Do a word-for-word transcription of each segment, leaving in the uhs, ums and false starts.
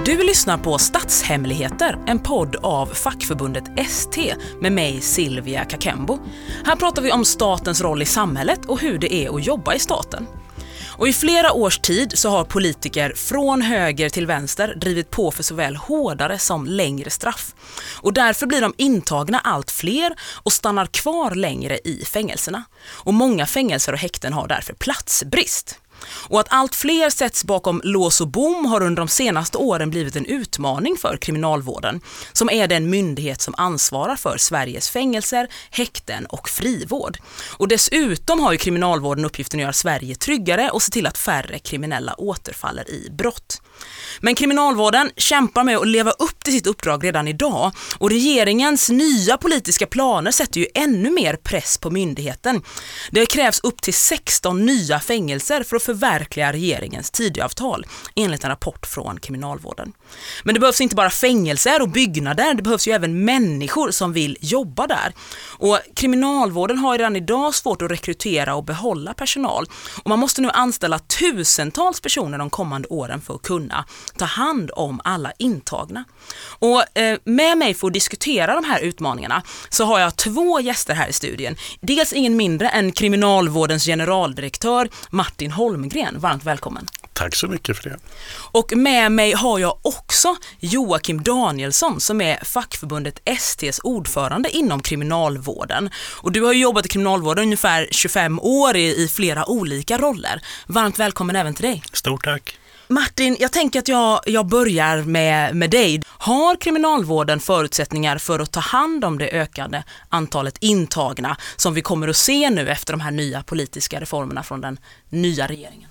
Du lyssnar på Statshemligheter, en podd av fackförbundet S T med mig Silvia Kakembo. Här pratar vi om statens roll i samhället och hur det är att jobba i staten. Och i flera års tid så har politiker från höger till vänster drivit på för såväl hårdare som längre straff. Och därför blir de intagna allt fler och stannar kvar längre i fängelserna. Och många fängelser och häkten har därför platsbrist. Och att allt fler sätts bakom lås och bom har under de senaste åren blivit en utmaning för kriminalvården, som är den myndighet som ansvarar för Sveriges fängelser, häkten och frivård. Och dessutom har ju kriminalvården uppgiften att göra Sverige tryggare och se till att färre kriminella återfaller i brott. Men kriminalvården kämpar med att leva upp till sitt uppdrag redan idag, och regeringens nya politiska planer sätter ju ännu mer press på myndigheten. Det krävs upp till sexton nya fängelser för att förverkliga regeringens Tidöavtal, enligt en rapport från kriminalvården. Men det behövs inte bara fängelser och byggnader, det behövs ju även människor som vill jobba där. Och kriminalvården har redan idag svårt att rekrytera och behålla personal, och man måste nu anställa tusentals personer de kommande åren för att kunna ta hand om alla intagna. Och eh, med mig för att diskutera de här utmaningarna så har jag två gäster här i studien. Dels ingen mindre än kriminalvårdens generaldirektör Martin Holmgren. Varmt välkommen. Tack så mycket för det. Och med mig har jag också Joakim Danielsson som är fackförbundet S T:s ordförande inom kriminalvården. Och du har ju jobbat i kriminalvården ungefär tjugofem år i, i flera olika roller. Varmt välkommen även till dig. Stort tack. Martin, jag tänker att jag, jag börjar med, med dig. Har kriminalvården förutsättningar för att ta hand om det ökade antalet intagna som vi kommer att se nu efter de här nya politiska reformerna från den nya regeringen?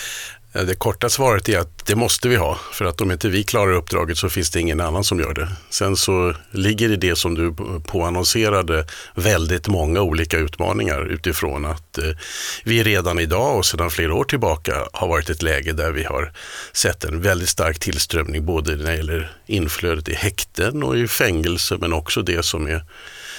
Det korta svaret är att det måste vi ha, för att om inte vi klarar uppdraget så finns det ingen annan som gör det. Sen så ligger det det som du påannonserade väldigt många olika utmaningar utifrån att eh, vi redan idag och sedan flera år tillbaka har varit ett läge där vi har sett en väldigt stark tillströmning både när det gäller inflödet i häkten och i fängelse, men också det som är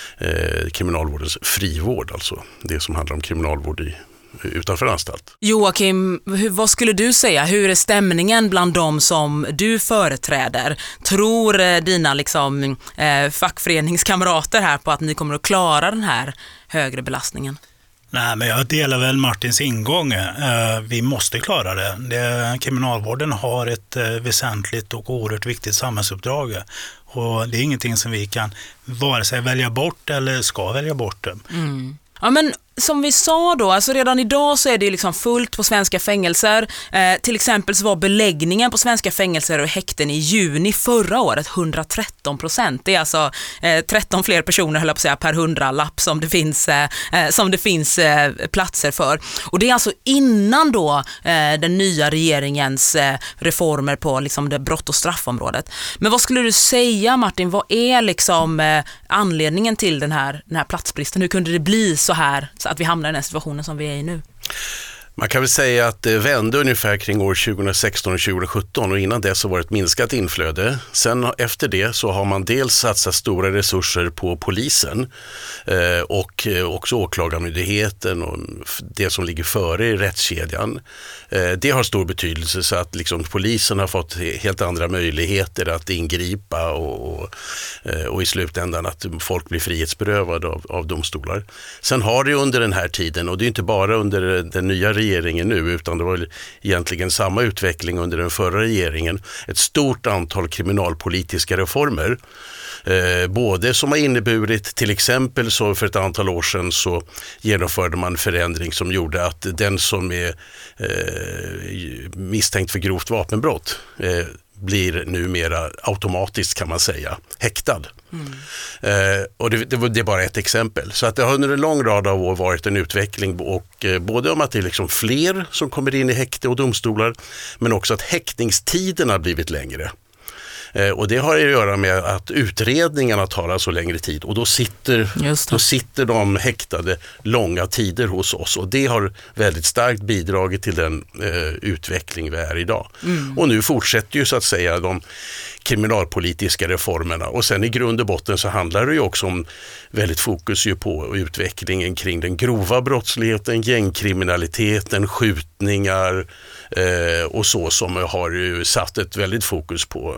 eh, kriminalvårdens frivård, alltså det som handlar om kriminalvård i utanför anstalt. Joakim, hur, vad skulle du säga? Hur är stämningen bland dem som du företräder? Tror eh, dina liksom, eh, fackföreningskamrater här på att ni kommer att klara den här högre belastningen? Nej, men jag delar väl Martins ingång. Eh, vi måste klara det. det. Kriminalvården har ett eh, väsentligt och oerhört viktigt samhällsuppdrag. Och det är ingenting som vi kan vare sig välja bort eller ska välja bort. Mm. Ja, men som vi sa då, alltså redan idag så är det liksom fullt på svenska fängelser. Eh, till exempel så var beläggningen på svenska fängelser och häkten i juni förra året hundratretton procent. Det är alltså eh, tretton fler personer höll jag på att säga, per hundralapp som det finns, eh, som det finns eh, platser för. Och det är alltså innan då eh, den nya regeringens eh, reformer på liksom det brott- och straffområdet. Men vad skulle du säga, Martin, vad är liksom eh, anledningen till den här, den här platsbristen? Hur kunde det bli så här så att vi hamnar i den här situationen som vi är i nu? Man kan väl säga att det vände ungefär kring år tjugohundrasexton och tjugohundrasjutton, och innan det så var det ett minskat inflöde. Sen efter det så har man dels satsat stora resurser på polisen eh, och också åklagarmyndigheten och det som ligger före i rättskedjan. Eh, det har stor betydelse, så att liksom polisen har fått helt andra möjligheter att ingripa och, och, och i slutändan att folk blir frihetsberövade av, av domstolar. Sen har det under den här tiden, och det är inte bara under den nya regeringen regeringen nu, utan det var egentligen samma utveckling under den förra regeringen, ett stort antal kriminalpolitiska reformer. Eh, både som har inneburit, till exempel så för ett antal år sedan så genomförde man förändring som gjorde att den som är eh, misstänkt för grovt vapenbrott eh, blir numera automatiskt, kan man säga, häktad. Mm. Eh, och det, det, det är bara ett exempel. Så att det har under en lång rad av år varit en utveckling, och eh, både om att det är liksom fler som kommer in i häkte och domstolar, men också att häktningstiden har blivit längre. Eh, och det har att göra med att utredningarna tar alltså längre tid och då sitter, då sitter de häktade långa tider hos oss och det har väldigt starkt bidragit till den eh, utveckling vi är idag. Mm. Och nu fortsätter ju så att säga de kriminalpolitiska reformerna och sen i grund och botten så handlar det ju också om väldigt fokus ju på utvecklingen kring den grova brottsligheten, gängkriminaliteten, skjutningar eh, och så som har ju satt ett väldigt fokus på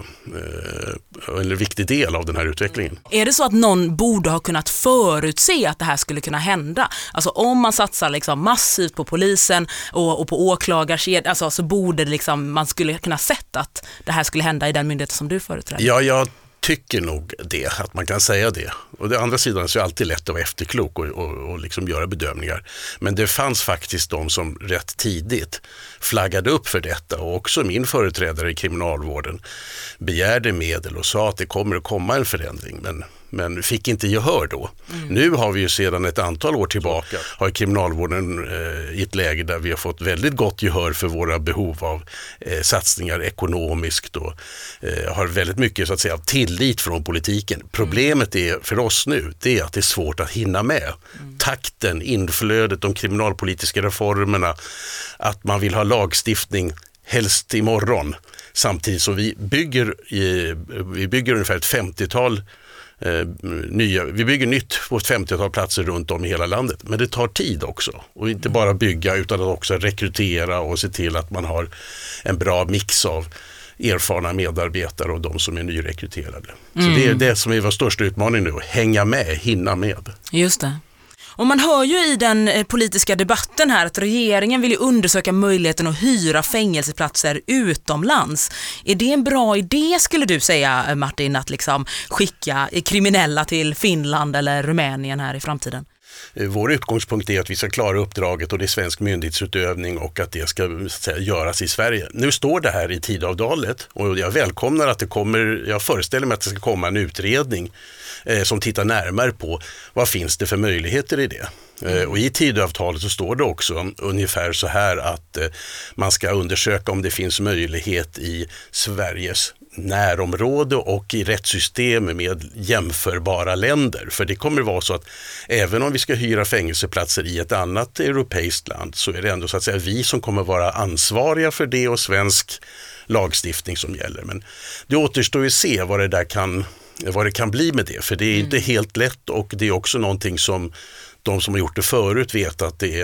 eh, en viktig del av den här utvecklingen. Är det så att någon borde ha kunnat förutse att det här skulle kunna hända? Alltså om man satsar liksom massivt på polisen och, och på åklagarkedjan, alltså, så borde det liksom, man skulle kunna sett att det här skulle hända i den myndigheten som du företräder. Ja, jag tycker nog det, att man kan säga det. Och det andra sidan så är det alltid lätt att vara efterklok och, och, och liksom göra bedömningar. Men det fanns faktiskt de som rätt tidigt flaggade upp för detta och också min företrädare i kriminalvården begärde medel och sa att det kommer att komma en förändring, men men fick inte gehör då. Mm. Nu har vi ju sedan ett antal år tillbaka har kriminalvården eh, i ett läge där vi har fått väldigt gott gehör för våra behov av eh, satsningar ekonomiskt och eh, har väldigt mycket så att säga tillit från politiken. Problemet är för oss nu, det är att det är svårt att hinna med. Mm. Takten, inflödet, de kriminalpolitiska reformerna, att man vill ha lagstiftning helst imorgon. Samtidigt som vi bygger, i, vi bygger ungefär ett femtiotal Eh, nya, vi bygger nytt på ett femtiotal platser runt om i hela landet, men det tar tid också och inte bara bygga utan att också rekrytera och se till att man har en bra mix av erfarna medarbetare och de som är nyrekryterade. Mm. Så det är det som är vår största utmaning nu, att hänga med, hinna med. Just det. Och man hör ju i den politiska debatten här att regeringen vill ju undersöka möjligheten att hyra fängelseplatser utomlands. Är det en bra idé, skulle du säga, Martin, att liksom skicka kriminella till Finland eller Rumänien här i framtiden? Vår utgångspunkt är att vi ska klara uppdraget och det är svensk myndighetsutövning och att det ska så att säga, göras i Sverige. Nu står det här i tidavtalet och jag välkomnar att det kommer, jag föreställer mig att det ska komma en utredning eh, som tittar närmare på vad finns det för möjligheter i det. Eh, och i tidavtalet så står det också ungefär så här att eh, man ska undersöka om det finns möjlighet i Sveriges närområde och i rättssystem med jämförbara länder. För det kommer vara så att även om vi ska hyra fängelseplatser i ett annat europeiskt land så är det ändå så att säga vi som kommer vara ansvariga för det och svensk lagstiftning som gäller. Men det återstår ju att se vad det där kan, vad det kan bli med det. För det är inte helt lätt och det är också någonting som de som har gjort det förut vet att det är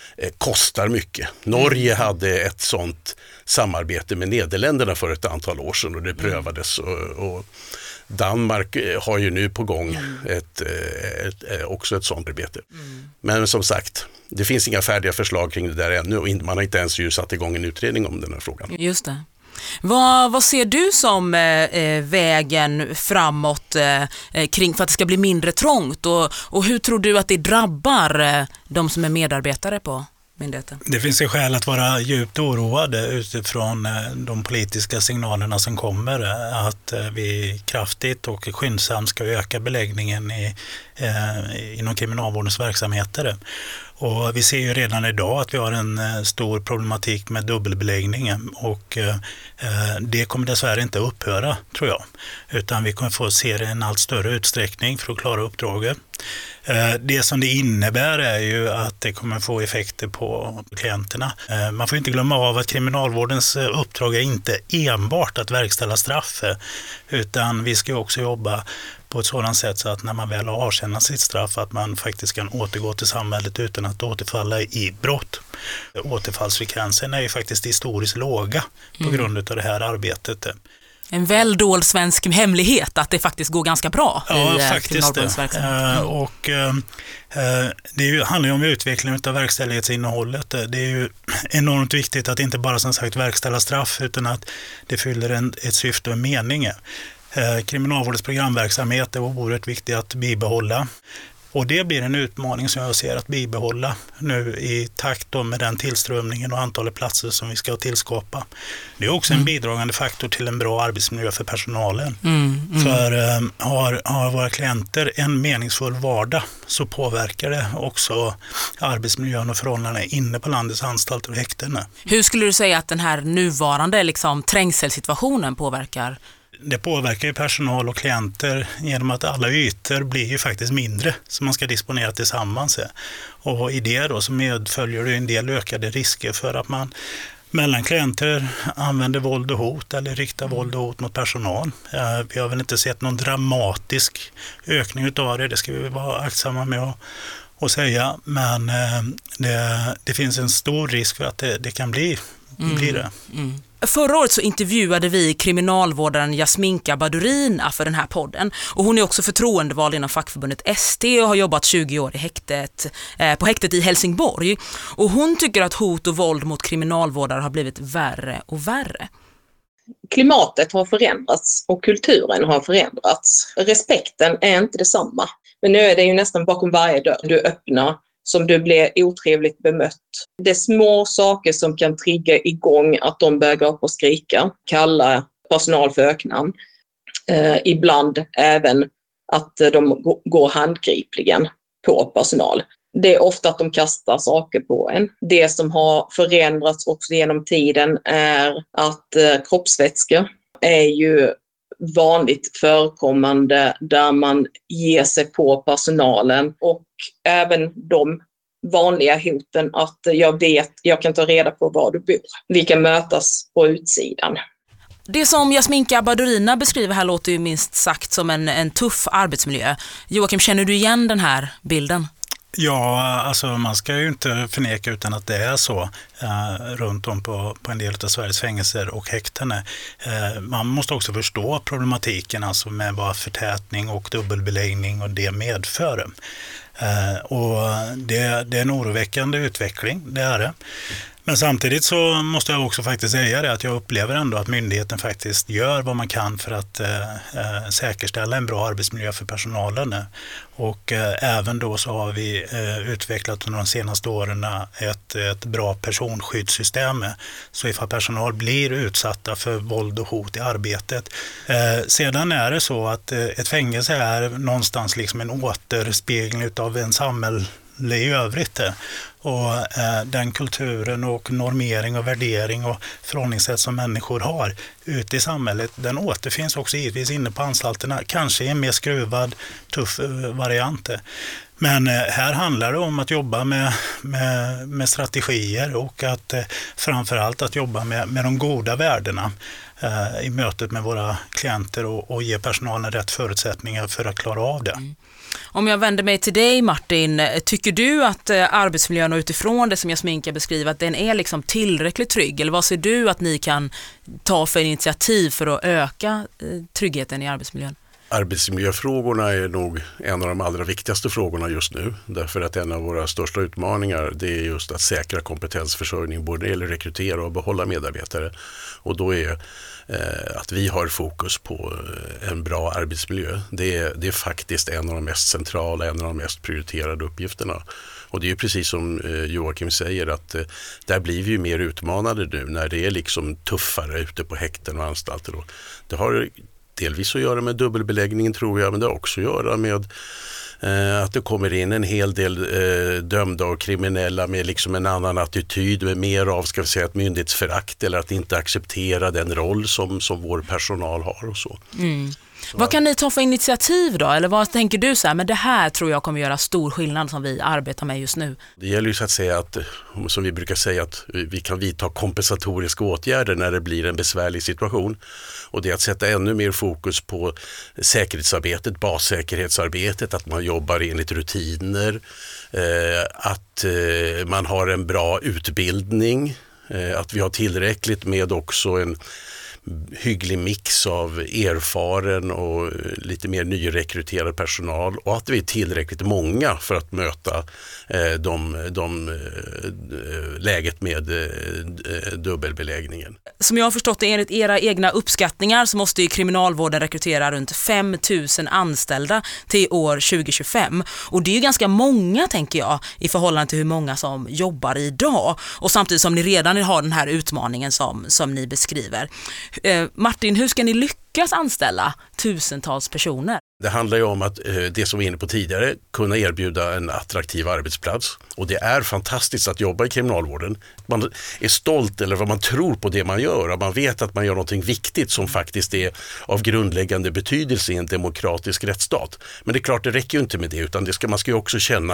kostar mycket. Norge hade ett sånt samarbete med Nederländerna för ett antal år sedan och det prövades och, och Danmark har ju nu på gång ett, ett, ett, också ett sånt arbete. Mm. Men som sagt, det finns inga färdiga förslag kring det där ännu och man har inte ens ju satt igång en utredning om den här frågan. Just det. Vad, vad ser du som eh, vägen framåt eh, kring för att det ska bli mindre trångt och, och hur tror du att det drabbar eh, de som är medarbetare på myndigheten? Det finns ju skäl att vara djupt oroade utifrån de politiska signalerna som kommer att vi kraftigt och skyndsamt ska öka beläggningen i, eh, inom kriminalvårdens verksamheter. Och vi ser ju redan idag att vi har en stor problematik med dubbelbeläggningen och eh, det kommer dessvärre inte upphöra, tror jag. Utan vi kommer få se det i en allt större utsträckning för att klara uppdraget. Eh, det som det innebär är ju att det kommer få effekter på klienterna. Eh, man får inte glömma av att kriminalvårdens uppdrag är inte enbart att verkställa straff, utan vi ska också jobba på ett sådant sätt så att när man väl har avtjänat sitt straff att man faktiskt kan återgå till samhället utan att återfalla i brott. Återfallsfrekvensen är ju faktiskt historiskt låga på mm. grund av det här arbetet. En väl dold svensk hemlighet att det faktiskt går ganska bra ja, i faktiskt kriminalvårdens verksamhet. Mm. Och uh, det är ju, handlar ju om utveckling av verkställighetsinnehållet. Det är ju enormt viktigt att inte bara som sagt verkställa straff utan att det fyller en, ett syfte och en mening. Eh, kriminalvårdens programverksamhet är oerhört viktigt att bibehålla. Och det blir en utmaning som jag ser att bibehålla nu i takt med den tillströmningen och antalet platser som vi ska tillskapa. Det är också mm. en bidragande faktor till en bra arbetsmiljö för personalen. Mm, mm. För eh, har, har våra klienter en meningsfull vardag så påverkar det också arbetsmiljön och förhållandena inne på landets anstalter och häkten. Hur skulle du säga att den här nuvarande liksom, trängselsituationen påverkar? det påverkar ju personal och klienter genom att alla ytor blir ju faktiskt mindre som man ska disponera tillsammans. Och i det då så medföljer det en del ökade risker för att man mellan klienter använder våld och hot eller riktar våld och hot mot personal. Vi har väl inte sett någon dramatisk ökning utav det, det ska vi vara aktsamma med att, att säga, men det, det finns en stor risk för att det, det kan bli, mm. bli det. Mm. Förra året så intervjuade vi kriminalvårdaren Jasminka Badurina för den här podden. Och hon är också förtroendevald inom fackförbundet S T och har jobbat tjugo år i häktet, eh, på häktet i Helsingborg. Och hon tycker att hot och våld mot kriminalvårdare har blivit värre och värre. Klimatet har förändrats och kulturen har förändrats. Respekten är inte detsamma. Men nu är det ju nästan bakom varje dörr du öppnar som du blir otrevligt bemött. Det är små saker som kan trigga igång att de börjar gå upp och skrika, kalla personal för öknamn. Eh, ibland även att de går handgripligen på personal. Det är ofta att de kastar saker på en. Det som har förändrats också genom tiden är att eh, kroppsvätskor är ju vanligt förekommande där man ger sig på personalen och även de vanliga hoten att jag vet, jag kan ta reda på var du bor. Vi kan mötas på utsidan. Det som Jasminka Badurina beskriver här låter ju minst sagt som en, en tuff arbetsmiljö. Joakim, känner du igen den här bilden? Ja, alltså man ska ju inte förneka utan att det är så eh, runt om på, på en del av Sveriges fängelser och häkten. Eh, man måste också förstå problematiken alltså med vad förtätning och dubbelbeläggning och det medför. Eh, och det, det är en oroväckande utveckling, det är det. Men samtidigt så måste jag också faktiskt säga det att jag upplever ändå att myndigheten faktiskt gör vad man kan för att eh, säkerställa en bra arbetsmiljö för personalen. Och eh, även då så har vi eh, utvecklat under de senaste åren ett, ett bra personskyddssystem. Så ifall personal blir utsatta för våld och hot i arbetet. Eh, sedan är det så att eh, ett fängelse är någonstans liksom en återspegling av en samhälle i övrigt. Och eh, den kulturen och normering och värdering och förhållningssätt som människor har ute i samhället, den återfinns också givetvis inne på anstalterna, kanske i en mer skruvad, tuff eh, variant. Men eh, här handlar det om att jobba med, med, med strategier och att eh, framförallt att jobba med, med de goda värdena eh, i mötet med våra klienter och, och ge personalen rätt förutsättningar för att klara av det. Mm. Om jag vänder mig till dig, Martin, tycker du att arbetsmiljön och utifrån det som Jasminka beskriver att den är liksom tillräckligt trygg? Eller vad ser du att ni kan ta för initiativ för att öka tryggheten i arbetsmiljön? Arbetsmiljöfrågorna är nog en av de allra viktigaste frågorna just nu. Därför att en av våra största utmaningar det är just att säkra kompetensförsörjning både eller rekrytera och behålla medarbetare. Och då är eh, att vi har fokus på en bra arbetsmiljö. Det är, det är faktiskt en av de mest centrala, en av de mest prioriterade uppgifterna. Och det är ju precis som eh, Joakim säger att eh, där blir vi ju mer utmanade nu när det är liksom tuffare ute på häkten och anstalter. Och det har delvis att göra med dubbelbeläggningen tror jag, men det har också att göra med eh, att det kommer in en hel del eh, dömda och kriminella med liksom en annan attityd, med mer av ska vi säga, ett myndighetsförakt eller att inte acceptera den roll som, som vår personal har och så. Mm. Så. Vad kan ni ta för initiativ då? Eller vad tänker du så här, men det här tror jag kommer göra stor skillnad som vi arbetar med just nu? Det gäller ju så att säga att, som vi brukar säga, att vi kan vidta kompensatoriska åtgärder när det blir en besvärlig situation. Och det är att sätta ännu mer fokus på säkerhetsarbetet, bassäkerhetsarbetet, att man jobbar enligt rutiner, eh, att eh, man har en bra utbildning, eh, att vi har tillräckligt med också en hygglig mix av erfaren och lite mer nyrekryterad personal och att vi är tillräckligt många för att möta eh, de, de, eh, läget med eh, dubbelbeläggningen. Som jag har förstått det, enligt era egna uppskattningar så måste ju kriminalvården rekrytera runt fem tusen anställda till år tjugo tjugofem. Och det är ju ganska många, tänker jag, i förhållande till hur många som jobbar idag. Och samtidigt som ni redan har den här utmaningen som, som ni beskriver. Eh, Martin, hur ska ni lyckas anställa tusentals personer? Det handlar ju om att eh, det som vi var inne på tidigare, kunna erbjuda en attraktiv arbetsplats. Och det är fantastiskt att jobba i kriminalvården. Man är stolt eller vad man tror på det man gör. Och man vet att man gör något viktigt som faktiskt är av grundläggande betydelse i en demokratisk rättsstat. Men det är klart, det räcker ju inte med det, utan det ska, man ska ju också känna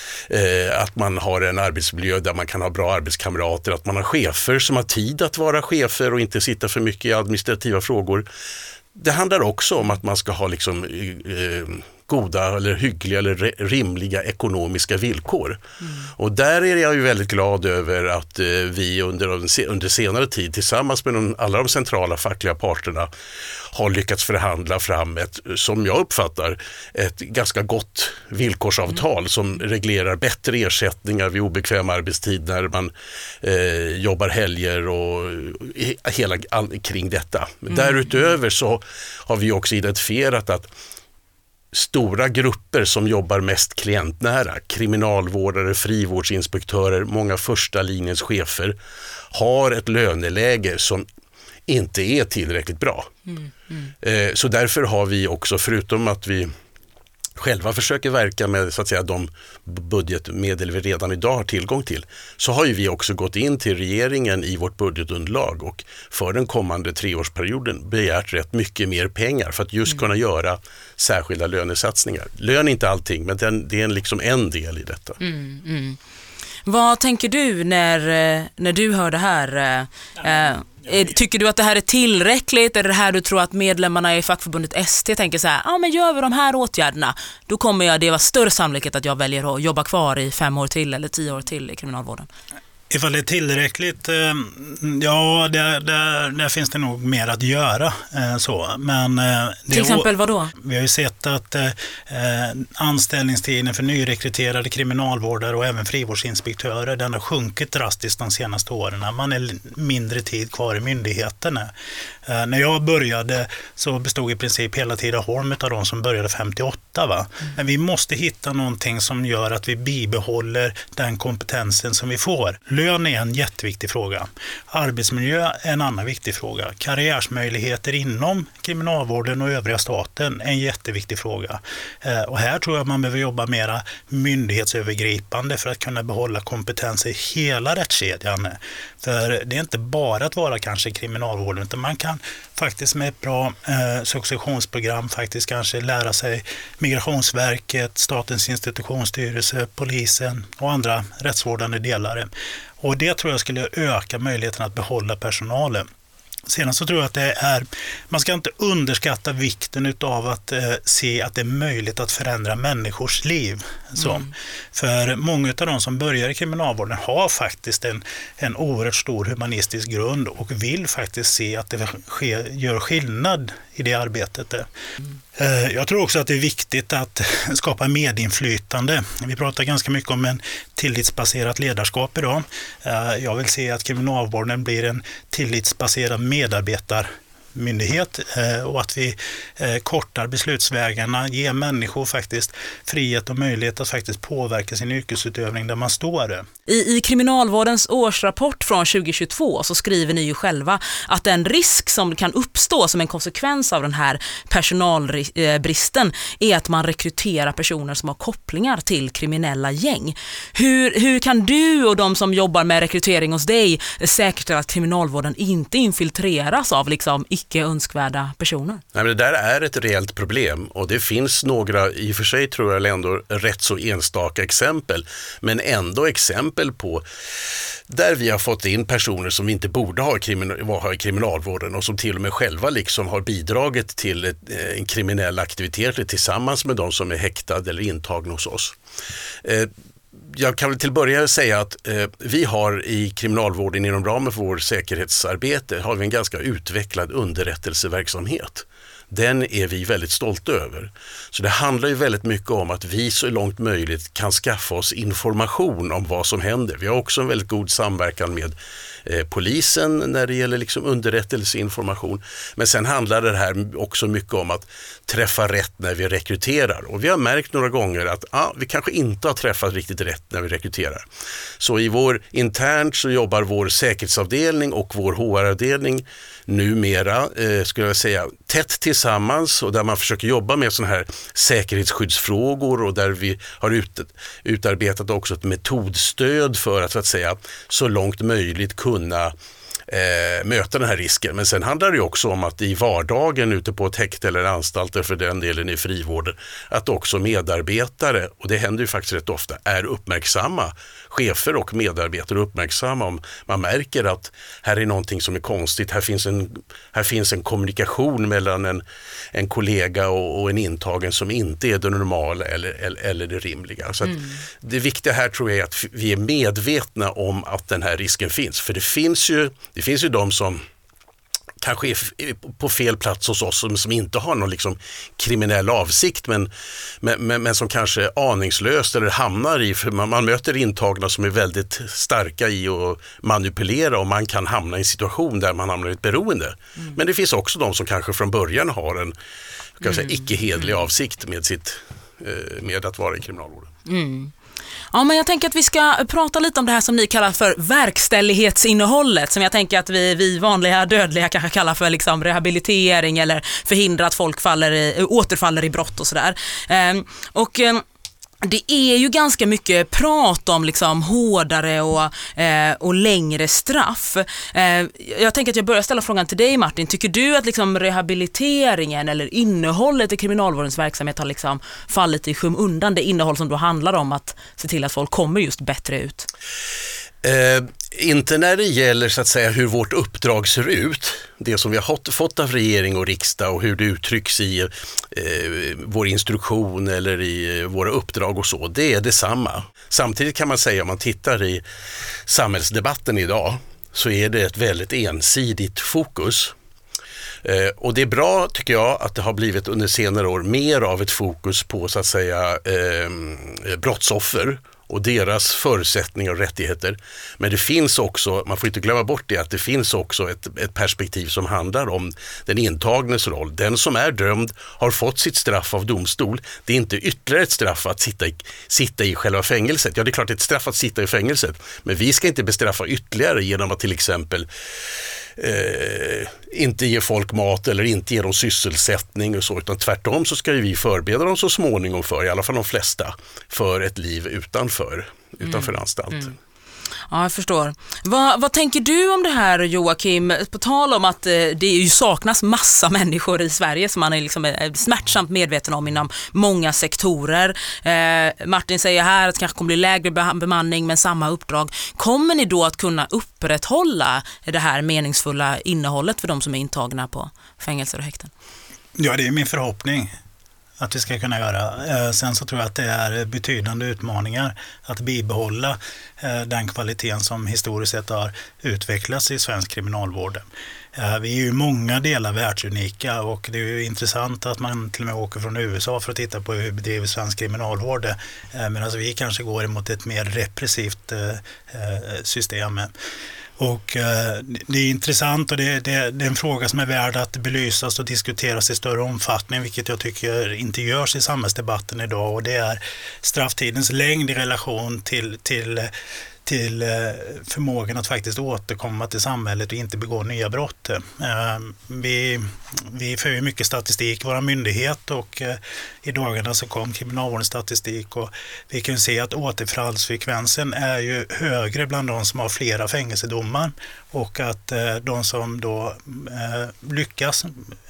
eh, att man har en arbetsmiljö där man kan ha bra arbetskamrater, att man har chefer som har tid att vara chefer och inte sitta för mycket i administrativa frågor. Det handlar också om att man ska ha liksom, eh, goda eller hyggliga eller rimliga ekonomiska villkor. Mm. Och där är jag ju väldigt glad över att eh, vi under, under senare tid tillsammans med de, alla de centrala fackliga parterna har lyckats förhandla fram ett, som jag uppfattar, ett ganska gott villkorsavtal mm. som reglerar bättre ersättningar vid obekväm arbetstid när man eh, jobbar helger och hela all, kring detta. Mm. Därutöver så har vi också identifierat att stora grupper som jobbar mest klientnära, kriminalvårdare, frivårdsinspektörer, många första linjens chefer, har ett löneläge som inte är tillräckligt bra. Mm, mm. Så därför har vi också, förutom att vi själva försöker verka med så att säga de budgetmedel vi redan idag har tillgång till, så har ju vi också gått in till regeringen i vårt budgetunderlag och för den kommande treårsperioden begärt rätt mycket mer pengar för att just mm. kunna göra särskilda lönesatsningar. Lön är inte allting, men den, det är en, liksom en del i detta. Mm, mm. Vad tänker du när, när du hör det här? Eh, Tycker du att det här är tillräckligt? Är det här du tror att medlemmarna i fackförbundet S T tänker så här, ja ah, men gör vi de här åtgärderna, då kommer jag, det vara större sannolikhet att jag väljer att jobba kvar i fem år till eller tio år till i kriminalvården? Ifall det är tillräckligt, ja, där, där, där finns det nog mer att göra. Så. Men det, till exempel vad då? Vi har ju sett att eh, anställningstiden för nyrekryterade kriminalvårdare och även frivårdsinspektörer, den har sjunkit drastiskt de senaste åren. Man är mindre tid kvar i myndigheterna. Eh, när jag började så bestod i princip hela Tidaholm av de som började femtioåtta. Va? Mm. Men vi måste hitta någonting som gör att vi bibehåller den kompetensen som vi får. Lön är en jätteviktig fråga. Arbetsmiljö är en annan viktig fråga. Karriärsmöjligheter inom kriminalvården och övriga staten är en jätteviktig fråga. Eh, och här tror jag att man behöver jobba mera myndighetsövergripande för att kunna behålla kompetens i hela rättskedjan. För det är inte bara att vara kanske kriminalvården, utan man kan faktiskt med ett bra eh, successionsprogram faktiskt kanske lära sig Migrationsverket, Statens institutionsstyrelse, polisen och andra rättsvårdande delar. Och det tror jag skulle öka möjligheten att behålla personalen. Sedan så tror jag att det är, man ska inte underskatta vikten av att eh, se att det är möjligt att förändra människors liv. Så. Mm. För många av de som börjar i kriminalvården har faktiskt en, en oerhört stor humanistisk grund och vill faktiskt se att det sker, gör skillnad i det arbetet. Mm. Eh, jag tror också att det är viktigt att skapa medinflytande. Vi pratar ganska mycket om en tillitsbaserat ledarskap idag. Eh, jag vill se att kriminalvården blir en tillitsbaserad medarbetarmyndighet eh, och att vi eh, kortar beslutsvägarna, ger människor faktiskt frihet och möjlighet att faktiskt påverka sin yrkesutövning där man står. I, I kriminalvårdens årsrapport från tjugo tjugotvå så skriver ni ju själva att den risk som kan uppstå som en konsekvens av den här personalbristen är att man rekryterar personer som har kopplingar till kriminella gäng. Hur, hur kan du och de som jobbar med rekrytering hos dig säkerställa att kriminalvården inte infiltreras av liksom icke önskvärda personer? Nej, men det där är ett reellt problem och det finns några, i och för sig tror jag ändå rätt så enstaka exempel, men ändå exempel på där vi har fått in personer som inte borde ha, krimin- ha i kriminalvården och som till och med själva liksom har bidragit till ett, en kriminell aktivitet tillsammans med de som är häktade eller intagna hos oss. Eh, Jag kan väl till början säga att eh, vi har i kriminalvården inom ramen för vår säkerhetsarbete har vi en ganska utvecklad underrättelseverksamhet. Den är vi väldigt stolta över. Så det handlar ju väldigt mycket om att vi så långt möjligt kan skaffa oss information om vad som händer. Vi har också en väldigt god samverkan med eh, polisen när det gäller liksom underrättelseinformation. Men sen handlar det här också mycket om att träffa rätt när vi rekryterar. Och vi har märkt några gånger att ah, vi kanske inte har träffat riktigt rätt när vi rekryterar. Så i vår internt så jobbar vår säkerhetsavdelning och vår H R-avdelning numera, eh, skulle jag säga, tätt tillsammans, och där man försöker jobba med sådana här säkerhetsskyddsfrågor, och där vi har ut, utarbetat också ett metodstöd för att, så att säga, så långt möjligt kunna Eh, möta den här risken. Men sen handlar det ju också om att i vardagen ute på ett häkte eller anstalter, för den delen i frivården, att också medarbetare, och det händer ju faktiskt rätt ofta, är uppmärksamma. Chefer och medarbetare är uppmärksamma om man märker att här är någonting som är konstigt. Här finns en, här finns en kommunikation mellan en, en kollega och, och en intagen som inte är det normala eller, eller, eller det rimliga. Så att mm. det viktiga här tror jag är att vi är medvetna om att den här risken finns. För det finns ju Det finns ju de som kanske är på fel plats hos oss, som, som inte har någon liksom kriminell avsikt, men, men, men, men som kanske är aningslöst eller hamnar i, för man, man möter intagna som är väldigt starka i att manipulera, och man kan hamna i en situation där man hamnar i ett beroende. Mm. Men det finns också de som kanske från början har en kan jag säga, mm. icke-hedlig avsikt med, sitt, med att vara i kriminalvården. Mm. Ja, men jag tänker att vi ska prata lite om det här som ni kallar för verkställighetsinnehållet, som jag tänker att vi, vi vanliga dödliga kanske kallar för liksom rehabilitering eller förhindra att folk faller i, återfaller i brott och sådär. Ehm, och ehm, det är ju ganska mycket prat om liksom hårdare och, eh, och längre straff. Eh, jag tänker att jag börjar ställa frågan till dig, Martin. Tycker du att liksom rehabiliteringen eller innehållet i kriminalvårdens verksamhet har liksom fallit i skymundan? Det innehåll som då handlar om att se till att folk kommer just bättre ut. Eh, inte när det gäller så att säga hur vårt uppdrag ser ut, det som vi har fått av regering och riksdag och hur det uttrycks i eh, vår instruktion eller i våra uppdrag och så, det är detsamma. Samtidigt kan man säga, om man tittar i samhällsdebatten idag, så är det ett väldigt ensidigt fokus. Eh, och det är bra, tycker jag, att det har blivit under senare år mer av ett fokus på så att säga eh, brottsoffer och deras förutsättningar och rättigheter. Men det finns också, man får inte glömma bort det, att det finns också ett, ett perspektiv som handlar om den intagnes roll. Den som är dömd har fått sitt straff av domstol. Det är inte ytterligare ett straff att sitta i, sitta i själva fängelset. Ja, det är klart det är ett straff att sitta i fängelset. Men vi ska inte bestraffa ytterligare genom att till exempel Eh, inte ge folk mat eller inte ge dem sysselsättning och så, utan tvärtom så ska vi förbereda dem så småningom för, i alla fall de flesta, för ett liv utanför, utanför mm. anstalt. Mm. Ja, jag förstår. Vad, vad tänker du om det här, Joakim? På tal om att eh, det ju saknas massa människor i Sverige som man är liksom är smärtsamt medveten om inom många sektorer. Eh, Martin säger här att det kanske kommer bli lägre bemanning men samma uppdrag. Kommer ni då att kunna upprätthålla det här meningsfulla innehållet för de som är intagna på fängelser och häkten? Ja, det är min förhoppning att vi ska kunna göra. Eh, sen så tror jag att det är betydande utmaningar att bibehålla eh, den kvaliteten som historiskt sett har utvecklats i svensk kriminalvård. Eh, vi är ju i många delar världsunika, och det är ju intressant att man till och med åker från U S A för att titta på hur bedriver svensk kriminalvård. Eh, medan vi kanske går emot ett mer repressivt eh, system. Och eh, det är intressant, och det, det, det är en fråga som är värd att belysas och diskuteras i större omfattning, vilket jag tycker inte görs i samhällsdebatten idag, och det är strafftidens längd i relation till, till, till förmågan att faktiskt återkomma till samhället och inte begå nya brott. Vi, vi för ju mycket statistik, våra myndighet, och i dagarna så kom kriminalvårdens statistik, och vi kan se att återfallsfrekvensen är ju högre bland de som har flera fängelsedomar, och att de som då lyckas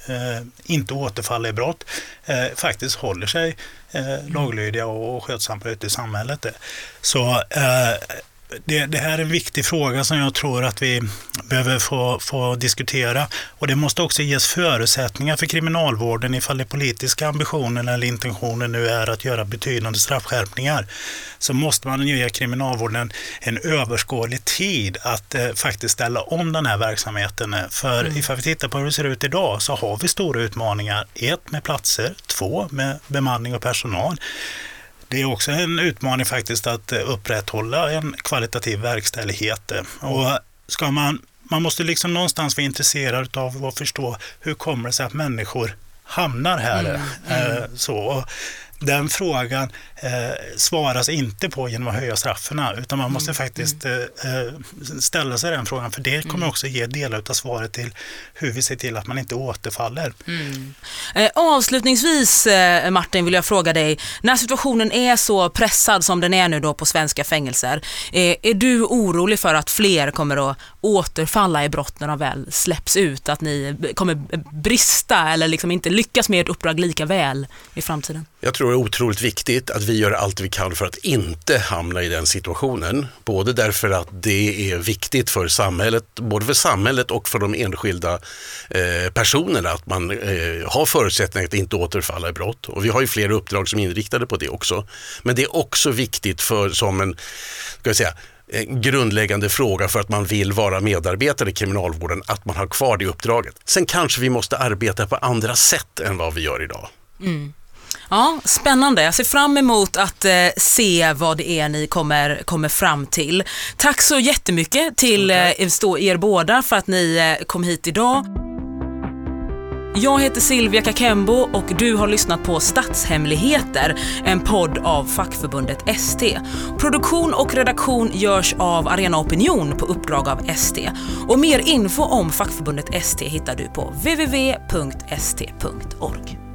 inte återfalla i brott faktiskt håller sig laglydiga och skötsamma ute i samhället. Så Det, det här är en viktig fråga som jag tror att vi behöver få, få diskutera, och det måste också ges förutsättningar för kriminalvården ifall det politiska ambitionen eller intentionen nu är att göra betydande straffskärpningar, så måste man ge kriminalvården en överskådlig tid att eh, faktiskt ställa om den här verksamheten. För mm. ifall vi tittar på hur det ser ut idag så har vi stora utmaningar. Ett, med platser. Två, med bemanning och personal. Det är också en utmaning faktiskt att upprätthålla en kvalitativ verkställighet. Och ska man, man måste liksom någonstans vara intresserad av att förstå hur kommer det sig att människor hamnar här. Mm, mm. Eh, så. Den frågan eh, svaras inte på genom att höja strafferna, utan man måste mm, faktiskt eh, ställa sig den frågan, för det kommer mm. också ge delar av svaret till hur vi ser till att man inte återfaller. Mm. Eh, avslutningsvis eh, Martin, vill jag fråga dig, när situationen är så pressad som den är nu då på svenska fängelser, eh, är du orolig för att fler kommer att återfalla i brott när de väl släpps ut, att ni kommer brista eller liksom inte lyckas med ert uppdrag lika väl i framtiden? Jag tror det är otroligt viktigt att vi gör allt vi kan för att inte hamna i den situationen. Både därför att det är viktigt för samhället, både för samhället och för de enskilda eh, personerna, att man eh, har förutsättningar att inte återfalla i brott. Och vi har ju flera uppdrag som är inriktade på det också. Men det är också viktigt för, som en, ska jag säga, en grundläggande fråga för att man vill vara medarbetare i kriminalvården, att man har kvar det uppdraget. Sen kanske vi måste arbeta på andra sätt än vad vi gör idag. Mm. Ja, spännande. Jag ser fram emot att eh, se vad det är ni kommer, kommer fram till. Tack så jättemycket till eh, stå er båda för att ni eh, kom hit idag. Jag heter Silvia Kakembo och du har lyssnat på Statshemligheter, en podd av fackförbundet S T. Produktion och redaktion görs av Arena Opinion på uppdrag av S T. Och mer info om fackförbundet S T hittar du på w w w punkt s t punkt org.